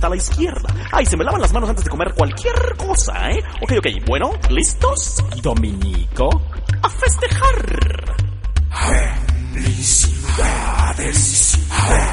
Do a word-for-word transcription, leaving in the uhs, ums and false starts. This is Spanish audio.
a la izquierda. Ay, se me lavan las manos antes de comer cualquier cosa, ¿eh? Ok, ok, bueno, ¿listos? Dominico, a festejar. Felicidades.